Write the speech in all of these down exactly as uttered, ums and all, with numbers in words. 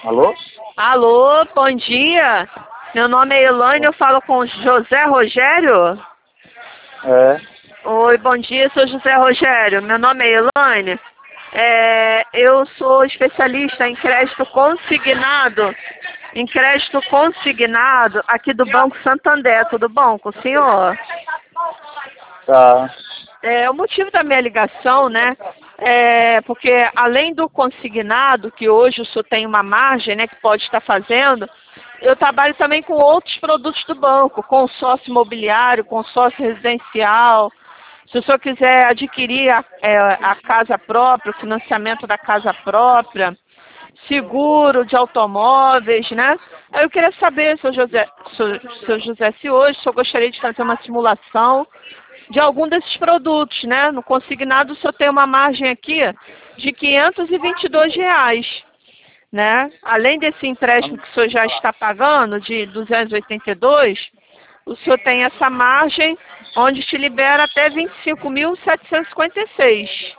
Alô? Alô, bom dia. Meu nome é Elaine, eu falo com José Rogério. É. Oi, bom dia, sou José Rogério. Meu nome é Elaine. É, eu sou especialista em crédito consignado, em crédito consignado aqui do Banco Santander. Tudo bom com o senhor? Tá. É, o motivo da minha ligação, né, é porque além do consignado, que hoje o senhor tem uma margem, né, que pode estar fazendo, eu trabalho também com outros produtos do banco, consórcio imobiliário, consórcio residencial. Se o senhor quiser adquirir a, é, a casa própria, o financiamento da casa própria, seguro de automóveis, né? Eu queria saber, seu José, seu, seu José, se hoje o senhor gostaria de fazer uma simulação de algum desses produtos, né? No consignado o senhor tem uma margem aqui de quinhentos e vinte e dois reais, né? Além desse empréstimo que o senhor já está pagando, de duzentos e oitenta e dois, o senhor tem essa margem onde te libera até vinte e cinco mil setecentos e cinquenta e seis.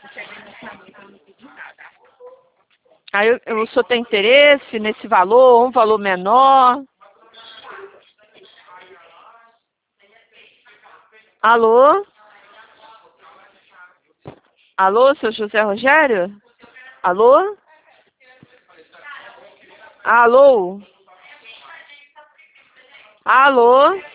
Aí o senhor tem interesse nesse valor, um valor menor? Alô? Alô, seu José Rogério? Alô? Alô? Alô?